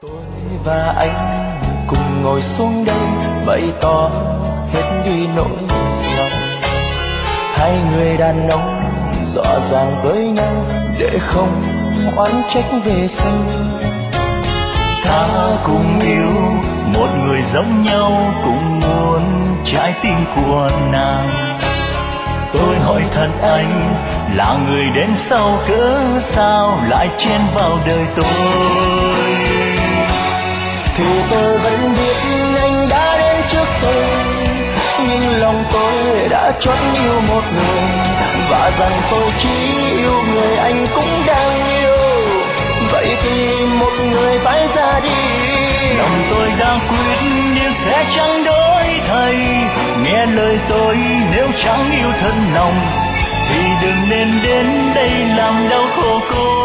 Tôi và anh cùng ngồi xuống đây bày tỏ hết đi nỗi lòng. Hai người đàn ông rõ ràng với nhau để không oán trách về sau. Ta cùng yêu một người giống nhau, cùng muốn trái tim của nàng. Tôi hỏi thật anh là người đến sau cớ sao lại chen vào đời tôi. Thì tôi vẫn biết anh đã đến trước tôi, nhưng lòng tôi đã chót yêu một người, và rằng tôi chỉ yêu người anh cũng đang yêu. Vậy thì một người phải ra đi. Lòng tôi đã quyết nhưng sẽ chẳng đổi thay. Nghe lời tôi, nếu chẳng yêu thân lòng thì đừng nên đến đây làm đau khổ cô.